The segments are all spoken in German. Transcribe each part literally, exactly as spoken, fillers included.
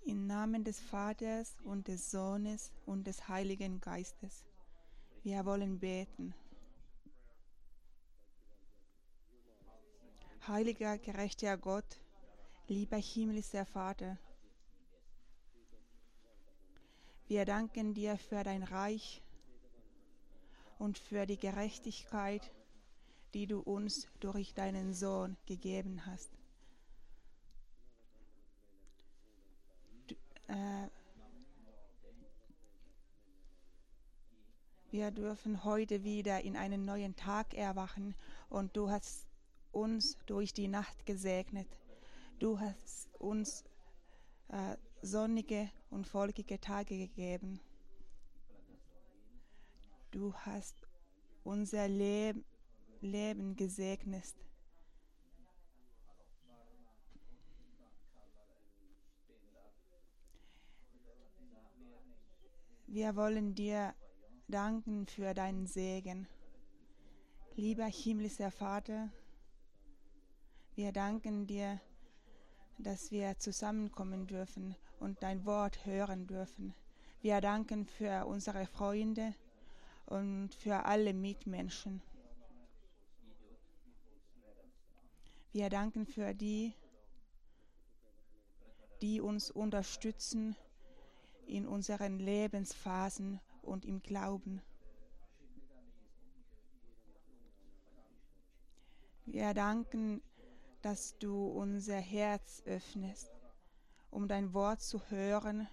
Im Namen des Vaters und des Sohnes und des Heiligen Geistes. Wir wollen beten. Heiliger, gerechter Gott, lieber himmlischer Vater, wir danken dir für dein Reich und für die Gerechtigkeit, die du uns durch deinen Sohn gegeben hast. Du, äh, wir dürfen heute wieder in einen neuen Tag erwachen und du hast uns durch die Nacht gesegnet. Du hast uns äh, sonnige und wolkige Tage gegeben. Du hast unser Le- Leben gesegnet. Wir wollen dir danken für deinen Segen. Lieber himmlischer Vater, wir danken dir, dass wir zusammenkommen dürfen und dein Wort hören dürfen. Wir danken für unsere Freunde und für alle Mitmenschen. Wir danken für die, die uns unterstützen in unseren Lebensphasen und im Glauben. Wir danken, dass du unser Herz öffnest, um dein Wort zu hören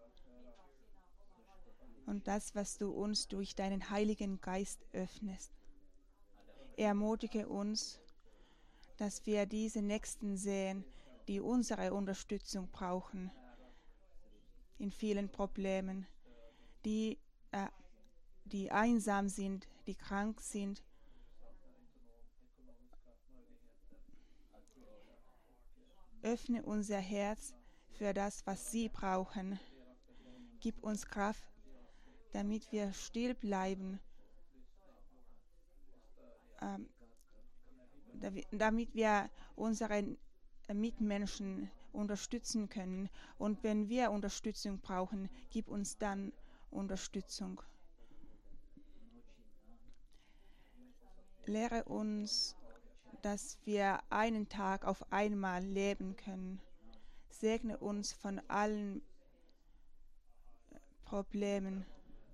und das, was du uns durch deinen Heiligen Geist öffnest. Ermutige uns, dass wir diese Nächsten sehen, die unsere Unterstützung brauchen in vielen Problemen, die, äh, die einsam sind, die krank sind. Öffne unser Herz für das, was sie brauchen. Gib uns Kraft, damit wir still bleiben, ähm, damit wir unsere Mitmenschen unterstützen können. Und wenn wir Unterstützung brauchen, gib uns dann Unterstützung. Lehre uns, dass wir einen Tag auf einmal leben können. Segne uns von allen Problemen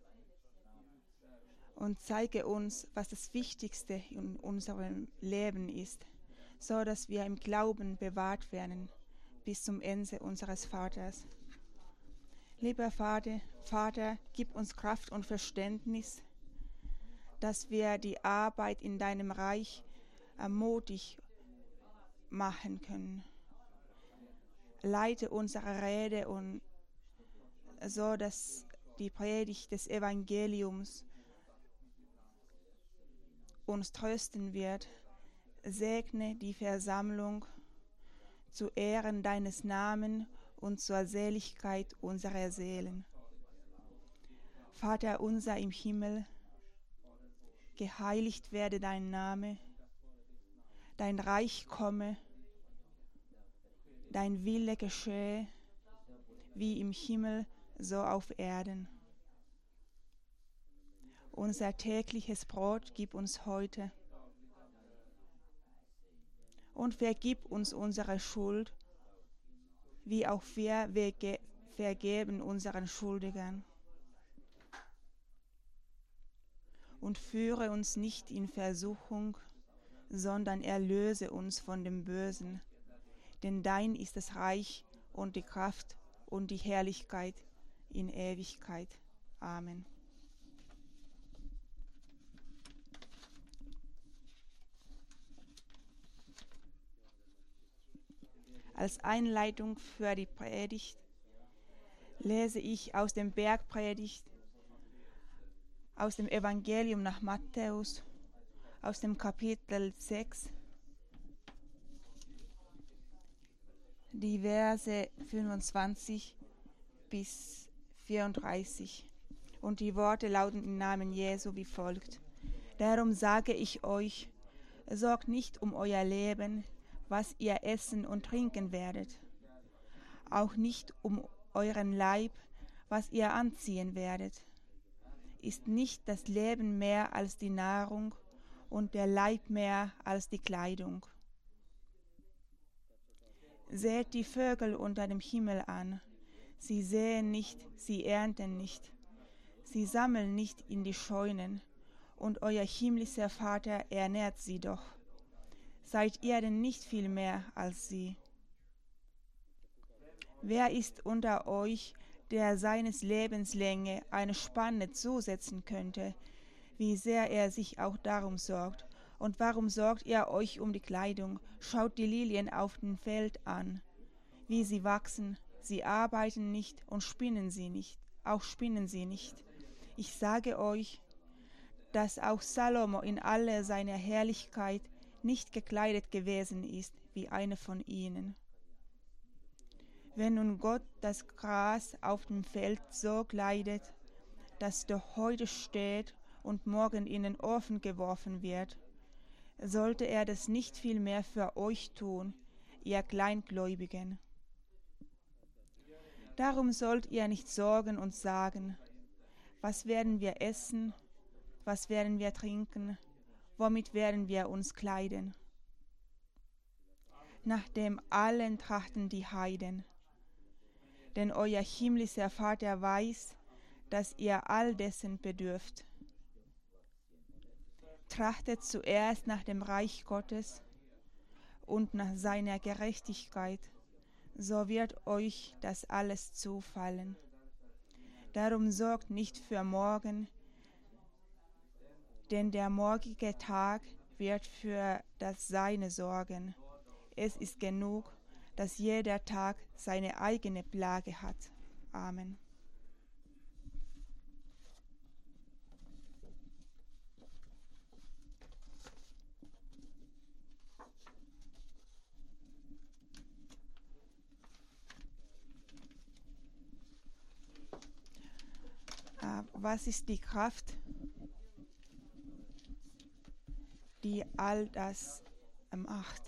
und zeige uns, was das Wichtigste in unserem Leben ist, so dass wir im Glauben bewahrt werden bis zum Ende unseres Vaters. Lieber Vater, Vater, gib uns Kraft und Verständnis, dass wir die Arbeit in deinem Reich mutig machen können. Leite unsere Rede und so, dass die Predigt des Evangeliums uns trösten wird. Segne die Versammlung zu Ehren deines Namens und zur Seligkeit unserer Seelen. Vater unser im Himmel, geheiligt werde dein Name, dein Reich komme, dein Wille geschehe, wie im Himmel, so auf Erden. Unser tägliches Brot gib uns heute und vergib uns unsere Schuld, wie auch wir vergeben unseren Schuldigern. Und führe uns nicht in Versuchung, sondern erlöse uns von dem Bösen. Denn dein ist das Reich und die Kraft und die Herrlichkeit in Ewigkeit. Amen. Als Einleitung für die Predigt lese ich aus dem Bergpredigt, aus dem Evangelium nach Matthäus, aus dem Kapitel sechs, die Verse fünfundzwanzig bis vierunddreißig. Und die Worte lauten im Namen Jesu wie folgt. Darum sage ich euch, sorgt nicht um euer Leben, was ihr essen und trinken werdet, auch nicht um euren Leib, was ihr anziehen werdet. Ist nicht das Leben mehr als die Nahrung und der Leib mehr als die Kleidung? Seht die Vögel unter dem Himmel an. Sie säen nicht, sie ernten nicht. Sie sammeln nicht in die Scheunen, und euer himmlischer Vater ernährt sie doch. Seid ihr denn nicht viel mehr als sie? Wer ist unter euch, der seines Lebens Länge eine Spanne zusetzen könnte, wie sehr er sich auch darum sorgt? Und warum sorgt ihr euch um die Kleidung? Schaut die Lilien auf dem Feld an, wie sie wachsen. Sie arbeiten nicht und spinnen sie nicht, auch spinnen sie nicht. Ich sage euch, dass auch Salomo in aller seiner Herrlichkeit nicht gekleidet gewesen ist wie eine von ihnen. Wenn nun Gott das Gras auf dem Feld so kleidet, das doch heute steht und morgen in den Ofen geworfen wird, sollte er das nicht viel mehr für euch tun, ihr Kleingläubigen. Darum sollt ihr nicht sorgen und sagen, was werden wir essen, was werden wir trinken, womit werden wir uns kleiden? Nach dem allen trachten die Heiden. Denn euer himmlischer Vater weiß, dass ihr all dessen bedürft. Trachtet zuerst nach dem Reich Gottes und nach seiner Gerechtigkeit, so wird euch das alles zufallen. Darum sorgt nicht für morgen, denn der morgige Tag wird für das Seine sorgen. Es ist genug, dass jeder Tag seine eigene Plage hat. Amen. Was ist die Kraft, die all das macht?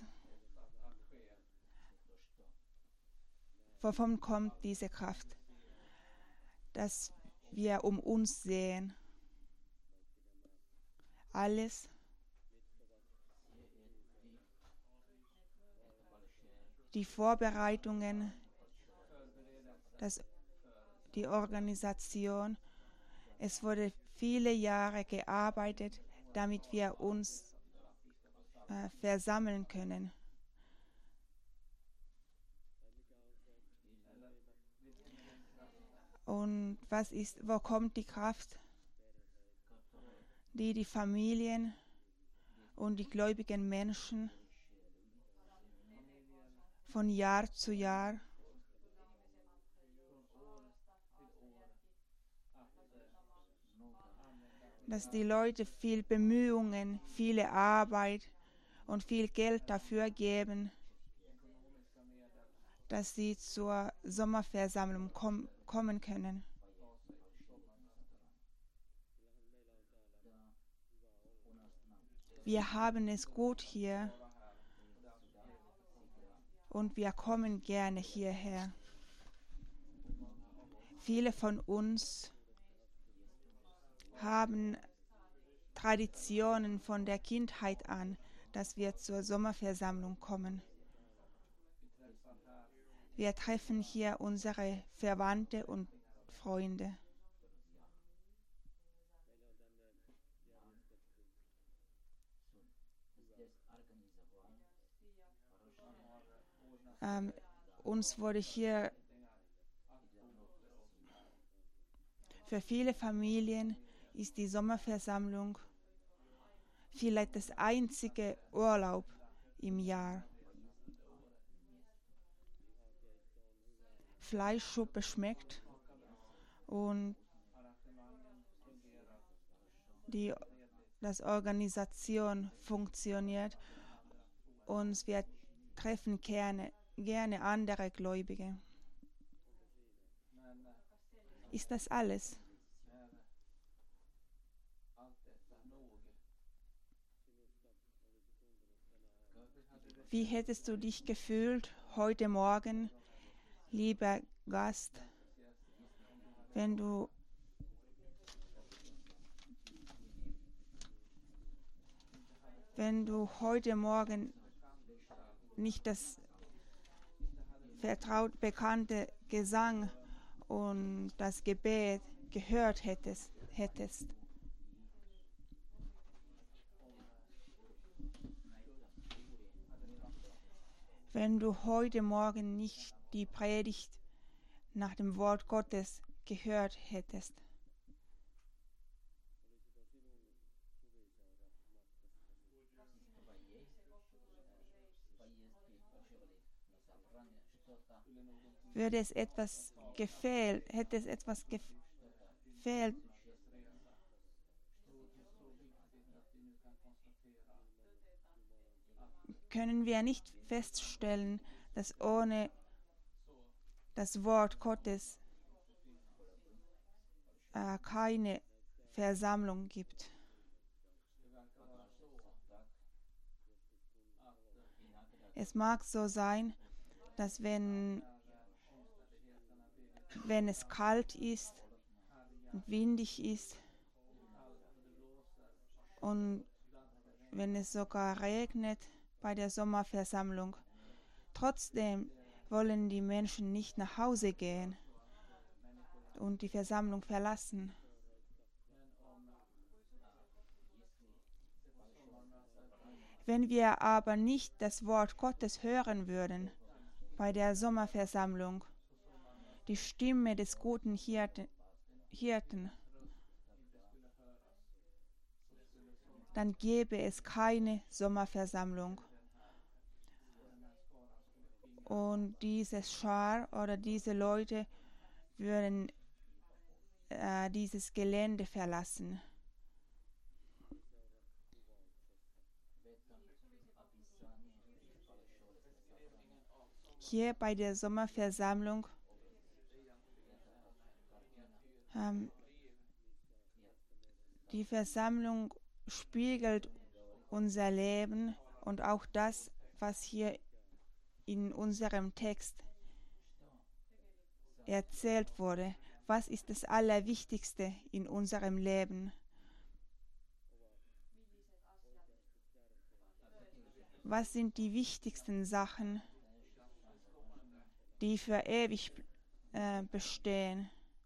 Wovon kommt diese Kraft? Dass wir um uns sehen. Alles, die Vorbereitungen, das, die Organisation. Es wurde viele Jahre gearbeitet, damit wir uns äh, versammeln können. Und was ist, wo kommt die Kraft, die die Familien und die gläubigen Menschen von Jahr zu Jahr dass die Leute viel Bemühungen, viele Arbeit und viel Geld dafür geben, dass sie zur Sommerversammlung kom- kommen können. Wir haben es gut hier und wir kommen gerne hierher. Viele von uns haben Traditionen von der Kindheit an, dass wir zur Sommerversammlung kommen. Wir treffen hier unsere Verwandte und Freunde. Ähm, uns wurde hier für viele Familien ist die Sommerversammlung vielleicht das einzige Urlaub im Jahr. Fleischsuppe schmeckt und die das Organisation funktioniert und wir treffen gerne, gerne andere Gläubige. Ist das alles? Wie hättest du dich gefühlt heute Morgen, lieber Gast, Wenn du wenn du heute Morgen nicht das vertraut bekannte Gesang und das Gebet gehört hättest, hättest. Wenn du heute Morgen nicht die Predigt nach dem Wort Gottes gehört hättest. Würde es etwas gefehlt, hätte es etwas gefehlt, können wir nicht feststellen, dass ohne das Wort Gottes äh, keine Versammlung gibt. Es mag so sein, dass wenn, wenn es kalt ist und windig ist und wenn es sogar regnet bei der Sommerversammlung, trotzdem wollen die Menschen nicht nach Hause gehen und die Versammlung verlassen. Wenn wir aber nicht das Wort Gottes hören würden bei der Sommerversammlung, die Stimme des guten Hirten, Hirten, dann gäbe es keine Sommerversammlung. Und dieses Schar oder diese Leute würden äh, dieses Gelände verlassen. Hier bei der Sommerversammlung ähm, die Versammlung spiegelt unser Leben und auch das, was hier in unserem Text erzählt wurde. Was ist das Allerwichtigste in unserem Leben? Was sind die wichtigsten Sachen, die für ewig äh, bestehen?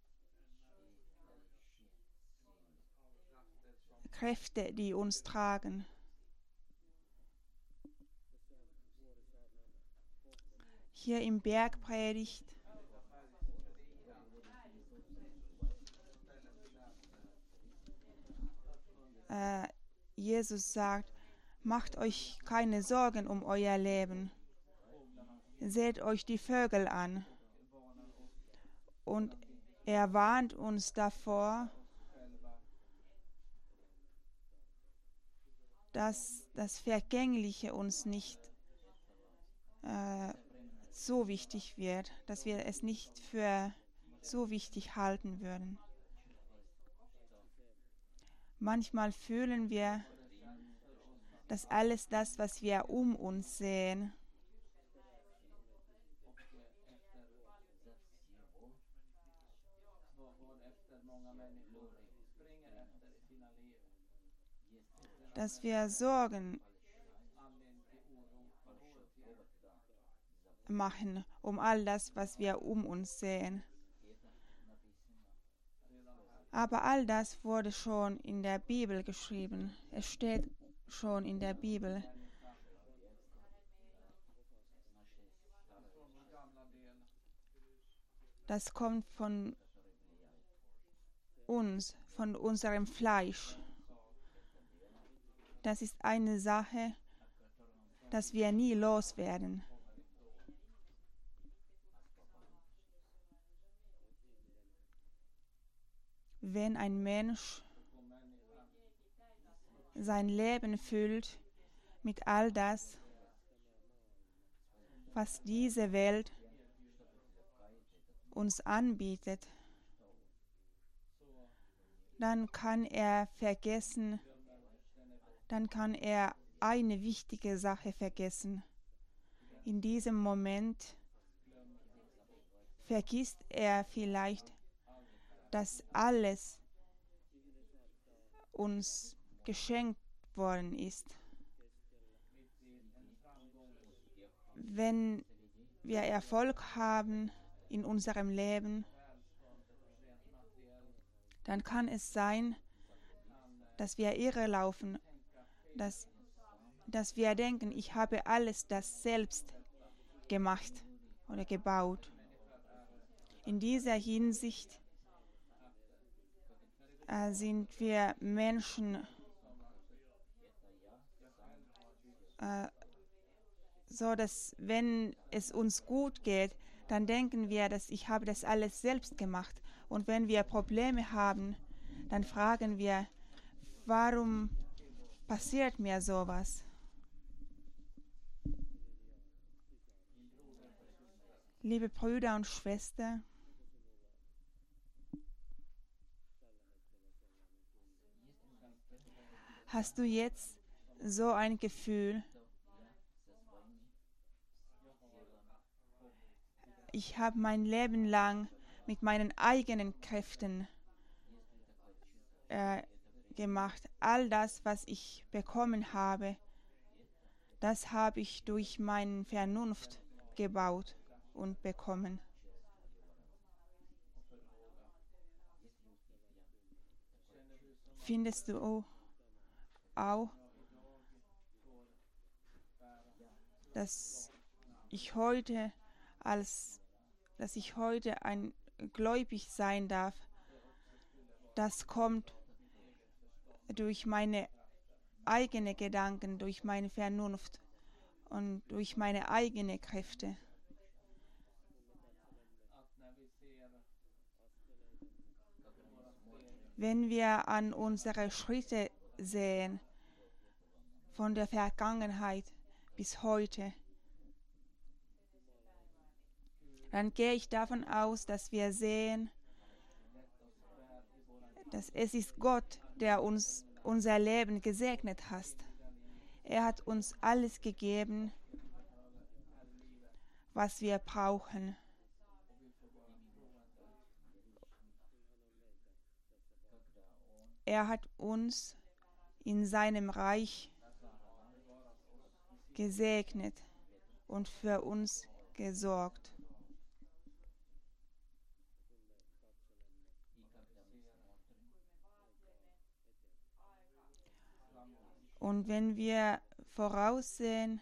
Kräfte, die uns tragen. Hier im Bergpredigt äh, Jesus sagt, macht euch keine Sorgen um euer Leben. Seht euch die Vögel an. Und er warnt uns davor, dass das Vergängliche uns nicht äh, so wichtig wird, dass wir es nicht für so wichtig halten würden. Manchmal fühlen wir, dass alles das, was wir um uns sehen, dass wir Sorgen machen um all das, was wir um uns sehen. Aber all das wurde schon in der Bibel geschrieben. Es steht schon in der Bibel. Das kommt von uns, von unserem Fleisch. Das ist eine Sache, dass wir nie loswerden. Wenn ein Mensch sein Leben füllt mit all das, was diese Welt uns anbietet, dann kann er vergessen, dann kann er eine wichtige Sache vergessen. In diesem Moment vergisst er vielleicht, dass alles uns geschenkt worden ist. Wenn wir Erfolg haben in unserem Leben, dann kann es sein, dass wir irre laufen, dass, dass wir denken, ich habe alles das selbst gemacht oder gebaut. In dieser Hinsicht äh, sind wir Menschen äh, so, dass wenn es uns gut geht, dann denken wir, dass ich habe das alles selbst gemacht. Und wenn wir Probleme haben, dann fragen wir, warum passiert mir sowas? Liebe Brüder und Schwestern, hast du jetzt so ein Gefühl, ich habe mein Leben lang mit meinen eigenen Kräften äh, gemacht. All das, was ich bekommen habe, das habe ich durch meine Vernunft gebaut und bekommen. Findest du auch, dass ich heute als dass ich heute ein gläubig sein darf, das kommt durch meine eigenen Gedanken, durch meine Vernunft und durch meine eigenen Kräfte. Wenn wir an unsere Schritte sehen, von der Vergangenheit bis heute, dann gehe ich davon aus, dass wir sehen, dass es ist Gott, der uns unser Leben gesegnet hat. Er hat uns alles gegeben, was wir brauchen. Er hat uns in seinem Reich gesegnet und für uns gesorgt. Und wenn wir voraussehen,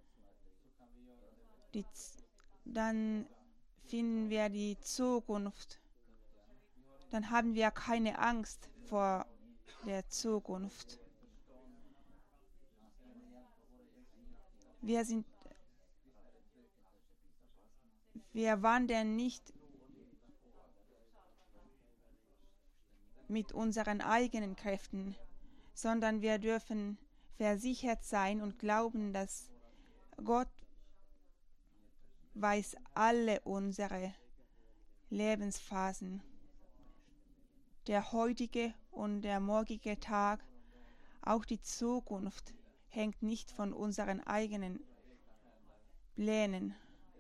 die, dann finden wir die Zukunft. Dann haben wir keine Angst vor der Zukunft. Wir sind, wir wandern nicht mit unseren eigenen Kräften, sondern wir dürfen versichert sein und glauben, dass Gott weiß alle unsere Lebensphasen. Der heutige und der morgige Tag, auch die Zukunft, hängt nicht von unseren eigenen Plänen.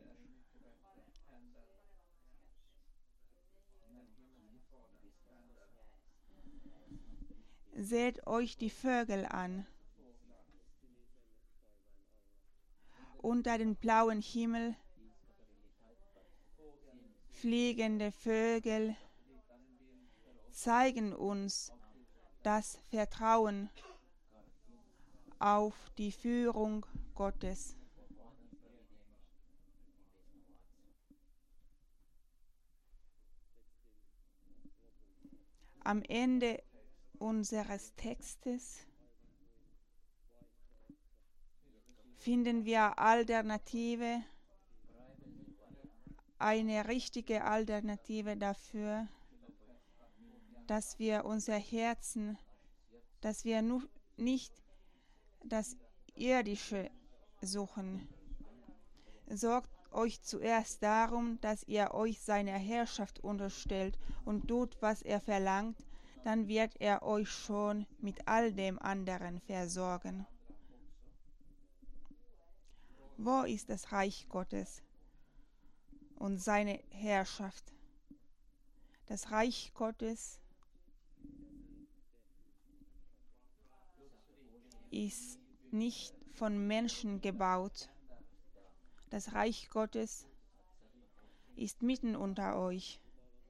Seht euch die Vögel an. Unter dem blauen Himmel fliegende Vögel zeigen uns das Vertrauen auf die Führung Gottes. Am Ende unseres Textes finden wir Alternative, eine richtige Alternative dafür, dass wir unser Herzen, dass wir nu, nicht das Irdische suchen. Sorgt euch zuerst darum, dass ihr euch seiner Herrschaft unterstellt und tut, was er verlangt, dann wird er euch schon mit all dem anderen versorgen. Wo ist das Reich Gottes und seine Herrschaft? Das Reich Gottes ist nicht von Menschen gebaut. Das Reich Gottes ist mitten unter euch.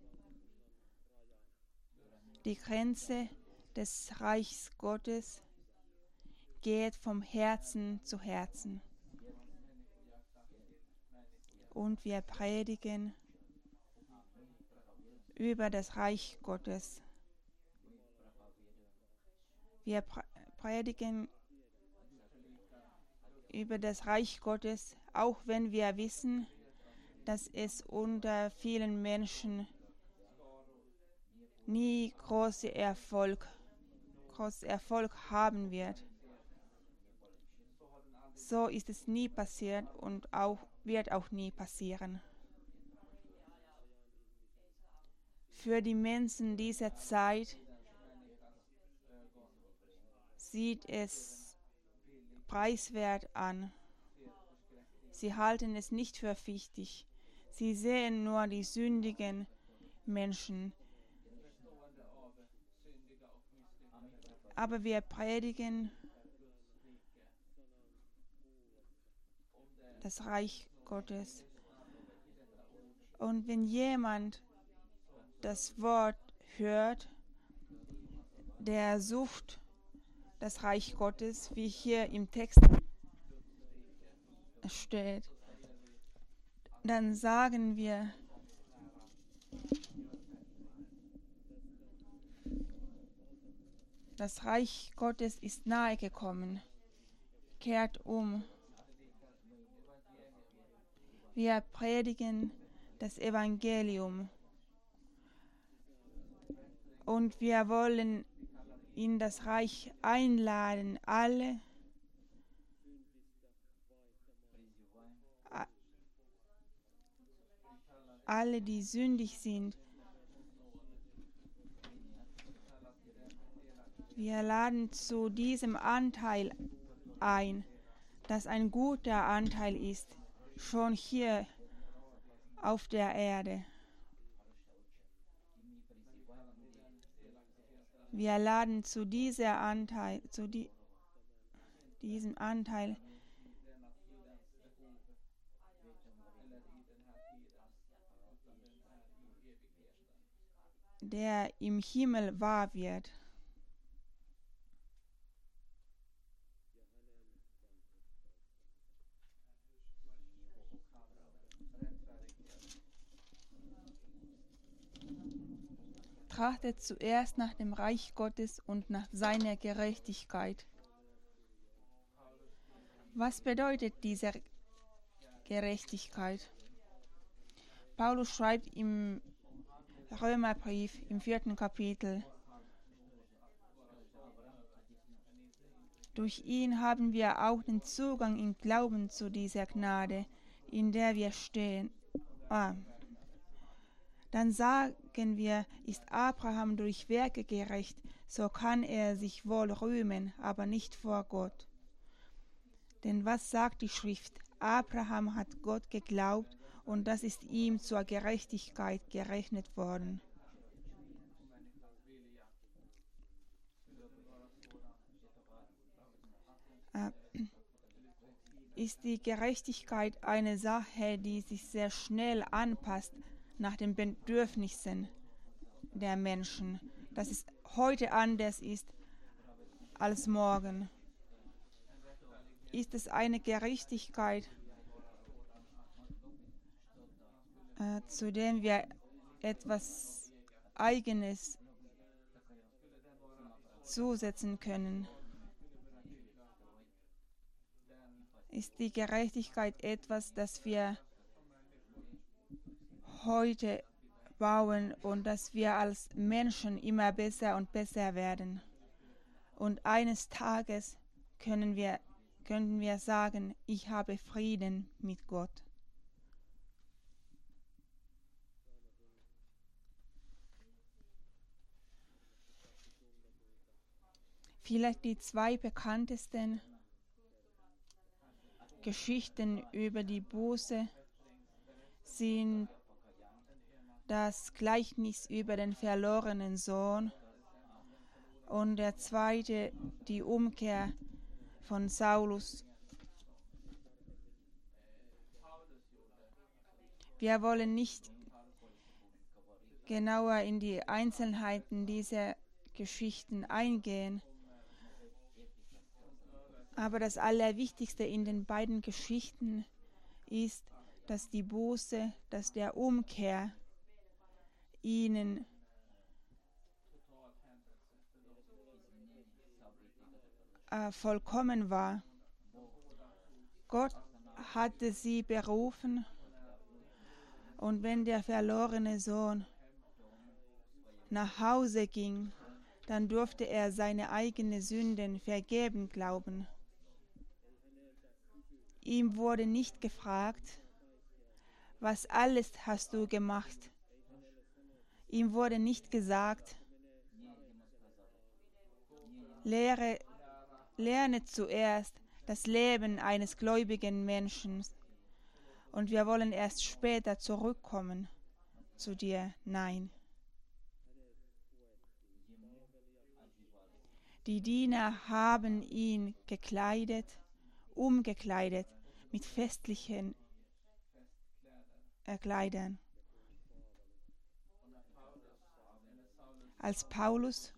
Die Grenze des Reichs Gottes geht vom Herzen zu Herzen. Und wir predigen über das Reich Gottes. Wir predigen über das Reich Gottes, auch wenn wir wissen, dass es unter vielen Menschen nie großen Erfolg, großen Erfolg haben wird. So ist es nie passiert und auch, wird auch nie passieren. Für die Menschen dieser Zeit sieht es preiswert an. Sie halten es nicht für wichtig. Sie sehen nur die sündigen Menschen. Aber wir predigen das Reich Gottes. Und wenn jemand das Wort hört, der sucht das Reich Gottes, wie hier im Text steht, dann sagen wir, das Reich Gottes ist nahe gekommen, kehrt um. Wir predigen das Evangelium und wir wollen in das Reich einladen, alle, alle, die sündig sind. Wir laden zu diesem Anteil ein, das ein guter Anteil ist, schon hier auf der Erde. Wir laden zu dieser Anteil, zu die, diesem Anteil, der im Himmel wahr wird. Trachtet zuerst nach dem Reich Gottes und nach seiner Gerechtigkeit. Was bedeutet diese Gerechtigkeit? Paulus schreibt im Römerbrief im vierten Kapitel: Durch ihn haben wir auch den Zugang im Glauben zu dieser Gnade, in der wir stehen. Ah. Dann sagen wir, ist Abraham durch Werke gerecht, so kann er sich wohl rühmen, aber nicht vor Gott. Denn was sagt die Schrift? Abraham hat Gott geglaubt und das ist ihm zur Gerechtigkeit gerechnet worden. Äh, ist die Gerechtigkeit eine Sache, die sich sehr schnell anpasst nach den Bedürfnissen der Menschen, dass es heute anders ist als morgen. Ist es eine Gerechtigkeit, äh, zu der wir etwas Eigenes zusetzen können? Ist die Gerechtigkeit etwas, das wir heute bauen und dass wir als Menschen immer besser und besser werden? Und eines Tages können wir, können wir sagen, ich habe Frieden mit Gott. Vielleicht die zwei bekanntesten Geschichten über die Buße sind das Gleichnis über den verlorenen Sohn und der zweite die Umkehr von Saulus. Wir wollen nicht genauer in die Einzelheiten dieser Geschichten eingehen, aber das Allerwichtigste in den beiden Geschichten ist, dass die Buße, dass der Umkehr ihnen äh, vollkommen war. Gott hatte sie berufen, und wenn der verlorene Sohn nach Hause ging, dann durfte er seine eigenen Sünden vergeben glauben. Ihm wurde nicht gefragt, was alles hast du gemacht. Ihm wurde nicht gesagt, lehre, lerne zuerst das Leben eines gläubigen Menschen und wir wollen erst später zurückkommen zu dir. Nein. Die Diener haben ihn gekleidet, umgekleidet mit festlichen äh, Kleidern. Als Paulus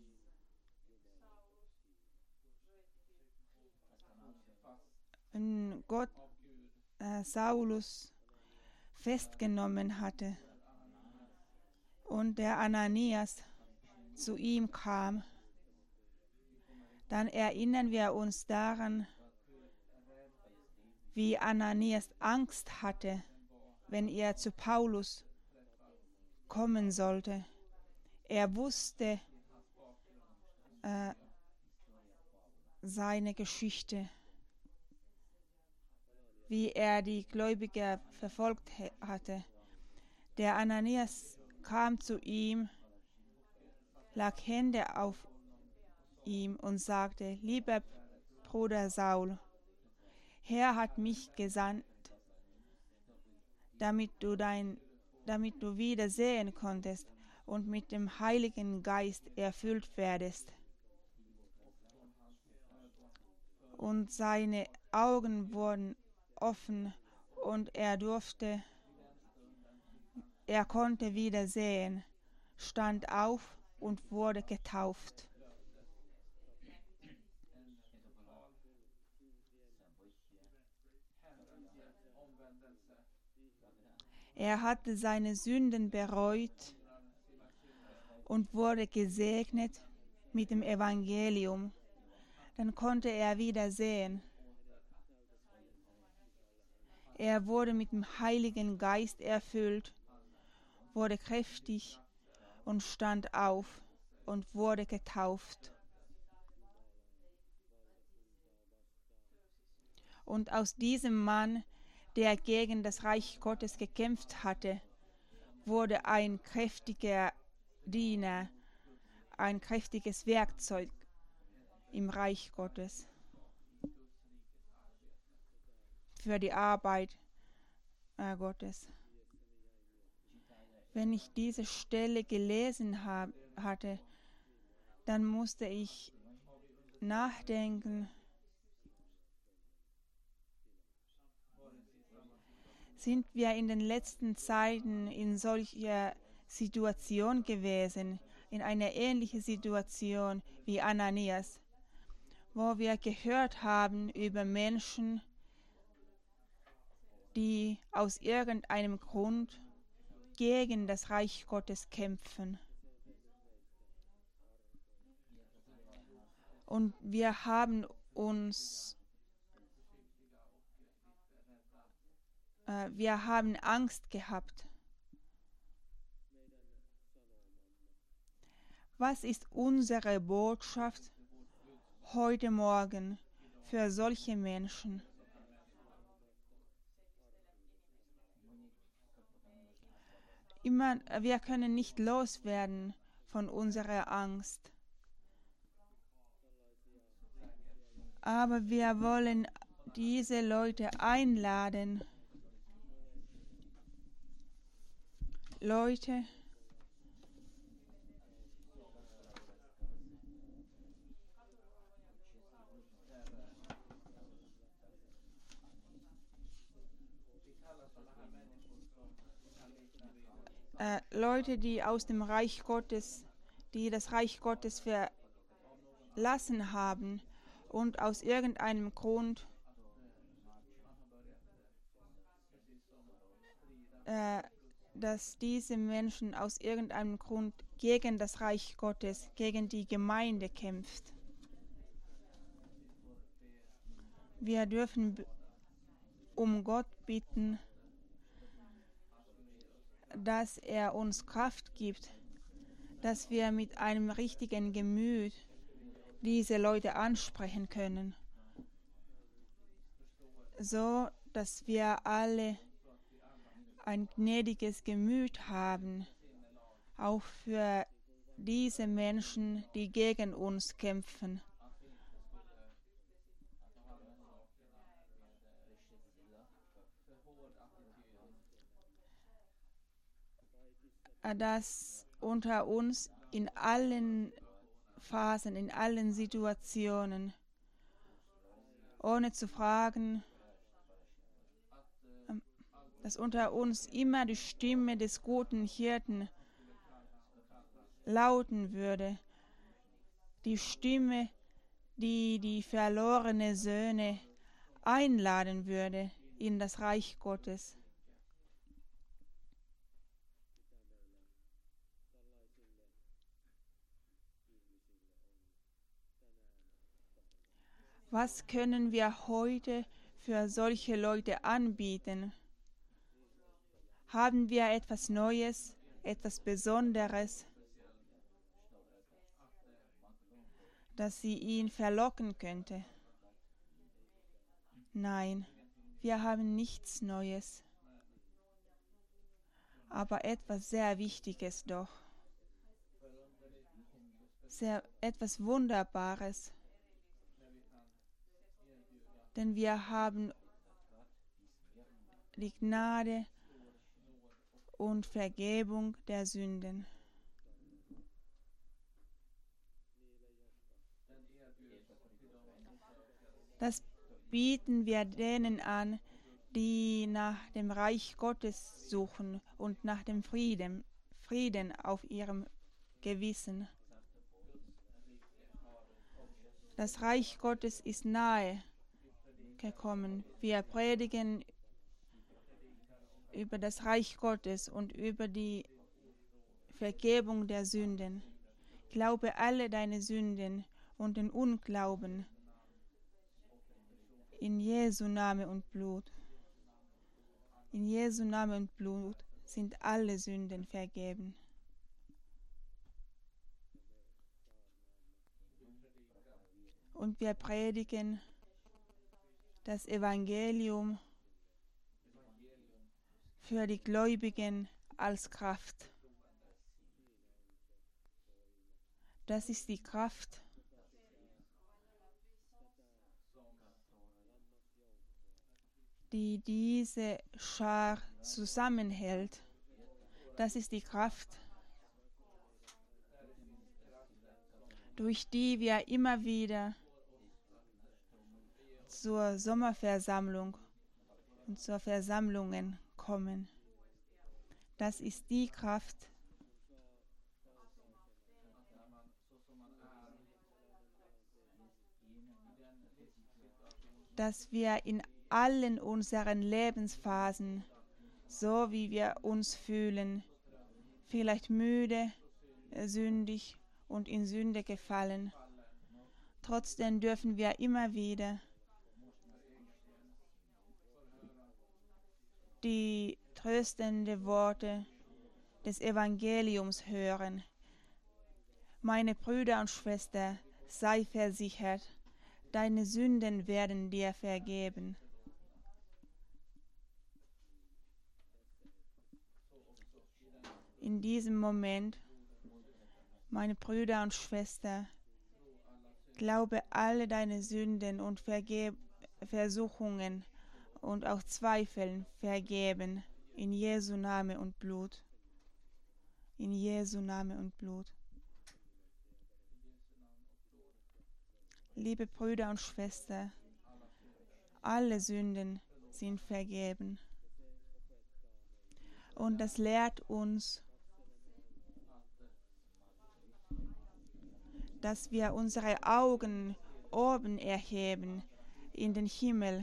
Gott äh, Saulus festgenommen hatte und der Ananias zu ihm kam, dann erinnern wir uns daran, wie Ananias Angst hatte, wenn er zu Paulus kommen sollte. Er wusste äh, seine Geschichte, wie er die Gläubiger verfolgt hatte. Der Ananias kam zu ihm, lag Hände auf ihm und sagte: Lieber Bruder Saul, Herr hat mich gesandt, damit du, dein, damit du wieder sehen konntest und mit dem Heiligen Geist erfüllt werdest. Und seine Augen wurden offen und er durfte, er konnte wieder sehen, stand auf und wurde getauft. Er hatte seine Sünden bereut und wurde gesegnet mit dem Evangelium. Dann konnte er wieder sehen. Er wurde mit dem Heiligen Geist erfüllt, wurde kräftig und stand auf und wurde getauft. Und aus diesem Mann, der gegen das Reich Gottes gekämpft hatte, wurde ein kräftiger Diener, ein kräftiges Werkzeug im Reich Gottes für die Arbeit äh, Gottes. Wenn ich diese Stelle gelesen hab, hatte, dann musste ich nachdenken, sind wir in den letzten Zeiten in solcher Situation gewesen, in einer ähnlichen Situation wie Ananias, wo wir gehört haben über Menschen, die aus irgendeinem Grund gegen das Reich Gottes kämpfen. Und wir haben uns, äh, wir haben Angst gehabt. Was ist unsere Botschaft heute Morgen für solche Menschen? Immer, wir können nicht loswerden von unserer Angst. Aber wir wollen diese Leute einladen. Leute, äh, Leute, die aus dem Reich Gottes, die das Reich Gottes verlassen haben und aus irgendeinem Grund äh, dass diese Menschen aus irgendeinem Grund gegen das Reich Gottes, gegen die Gemeinde kämpft. Wir dürfen um Gott bitten, dass er uns Kraft gibt, dass wir mit einem richtigen Gemüt diese Leute ansprechen können, so dass wir alle ein gnädiges Gemüt haben, auch für diese Menschen, die gegen uns kämpfen. Dass unter uns in allen Phasen, in allen Situationen, ohne zu fragen, dass unter uns immer die Stimme des guten Hirten lauten würde, die Stimme, die die verlorenen Söhne einladen würde in das Reich Gottes. Was können wir heute für solche Leute anbieten? Haben wir etwas Neues, etwas Besonderes, dass sie ihn verlocken könnte? Nein, wir haben nichts Neues, aber etwas sehr Wichtiges doch, sehr, etwas Wunderbares, denn wir haben die Gnade und Vergebung der Sünden. Das bieten wir denen an, die nach dem Reich Gottes suchen und nach dem Frieden, Frieden auf ihrem Gewissen. Das Reich Gottes ist nahe gekommen. Wir predigen über das Reich Gottes und über die Vergebung der Sünden. Glaube alle deine Sünden und den Unglauben in Jesu Name und Blut. In Jesu Name und Blut sind alle Sünden vergeben. Und wir predigen das Evangelium für die Gläubigen als Kraft. Das ist die Kraft, die diese Schar zusammenhält. Das ist die Kraft, durch die wir immer wieder zur Sommerversammlung und zur Versammlungen kommen. Das ist die Kraft, dass wir in allen unseren Lebensphasen, so wie wir uns fühlen, vielleicht müde, sündig und in Sünde gefallen, trotzdem dürfen wir immer wieder die tröstenden Worte des Evangeliums hören. Meine Brüder und Schwestern, sei versichert, deine Sünden werden dir vergeben. In diesem Moment, meine Brüder und Schwestern, glaube alle deine Sünden und Verge- Versuchungen und auch Zweifeln vergeben, in Jesu Name und Blut. In Jesu Name und Blut. Liebe Brüder und Schwestern, alle Sünden sind vergeben. Und das lehrt uns, dass wir unsere Augen oben erheben in den Himmel.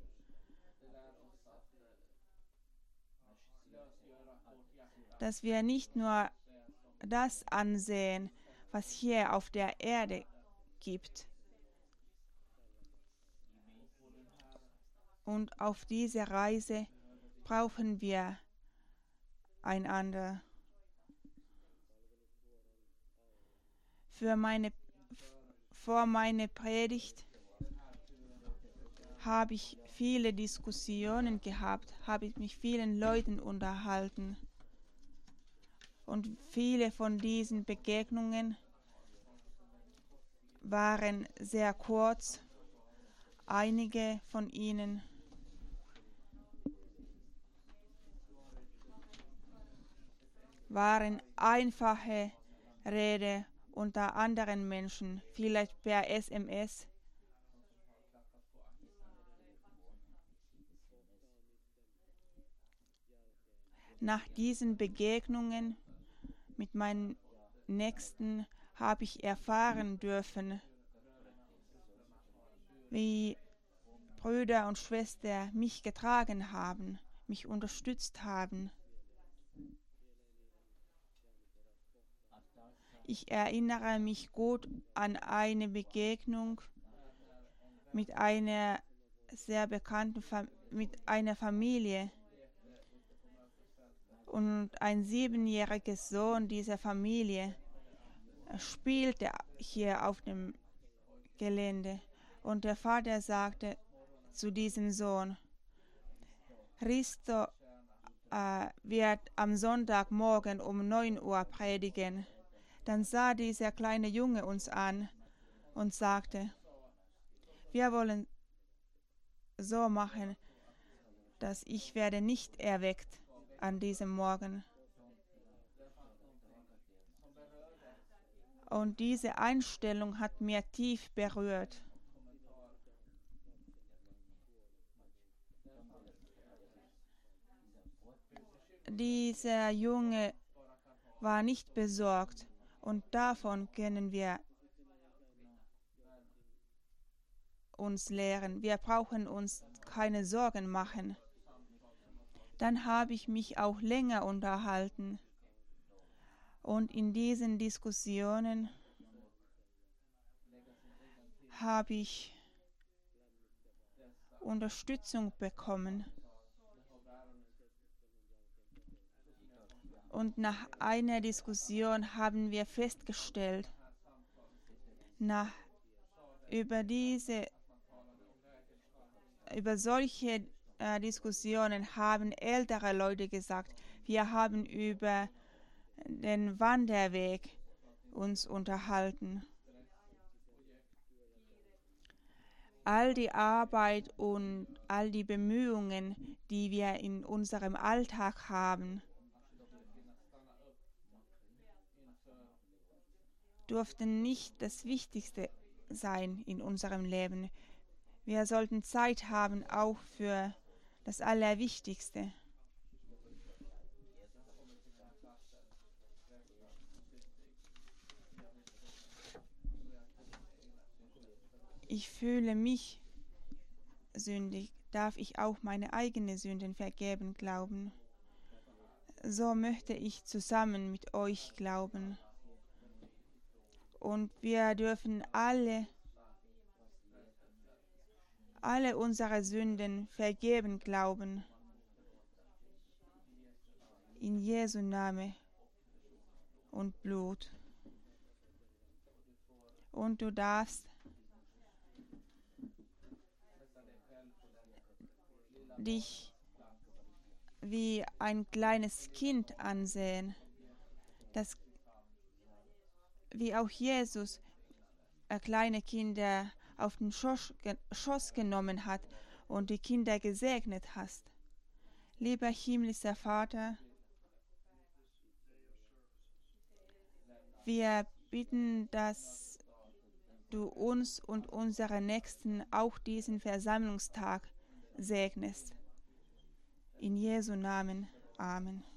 Dass wir nicht nur das ansehen, was hier auf der Erde gibt. Und auf dieser Reise brauchen wir einander. Für meine, vor meiner Predigt habe ich viele Diskussionen gehabt, habe ich mich vielen Leuten unterhalten. Und viele von diesen Begegnungen waren sehr kurz. Einige von ihnen waren einfache Rede unter anderen Menschen, vielleicht per S M S. Nach diesen Begegnungen mit meinen Nächsten habe ich erfahren dürfen, wie Brüder und Schwestern mich getragen haben, mich unterstützt haben. Ich erinnere mich gut an eine Begegnung mit einer sehr bekannten Fam- mit einer Familie. Und ein siebenjähriger Sohn dieser Familie spielte hier auf dem Gelände. Und der Vater sagte zu diesem Sohn, Risto äh, wird am Sonntagmorgen um neun Uhr predigen. Dann sah dieser kleine Junge uns an und sagte, wir wollen so machen, dass ich werde nicht erweckt an diesem Morgen. Und diese Einstellung hat mir tief berührt. Dieser Junge war nicht besorgt und davon können wir uns lehren. Wir brauchen uns keine Sorgen machen. Dann habe ich mich auch länger unterhalten. Und in diesen Diskussionen habe ich Unterstützung bekommen. Und nach einer Diskussion haben wir festgestellt, nach, über diese, über solche äh, Diskussionen haben ältere Leute gesagt, wir haben über den Wanderweg uns unterhalten. All die Arbeit und all die Bemühungen, die wir in unserem Alltag haben, durften nicht das Wichtigste sein in unserem Leben. Wir sollten Zeit haben auch für das Allerwichtigste. Ich fühle mich sündig, darf ich auch meine eigenen Sünden vergeben glauben. So möchte ich zusammen mit euch glauben. Und wir dürfen alle, alle unsere Sünden vergeben glauben. In Jesu Name und Blut. Und du darfst dich wie ein kleines Kind ansehen, das wie auch Jesus äh, kleine Kinder auf den Schoß, ge Schoß genommen hat und die Kinder gesegnet hast. Lieber himmlischer Vater, wir bitten, dass du uns und unsere Nächsten auch diesen Versammlungstag segnest. In Jesu Namen. Amen.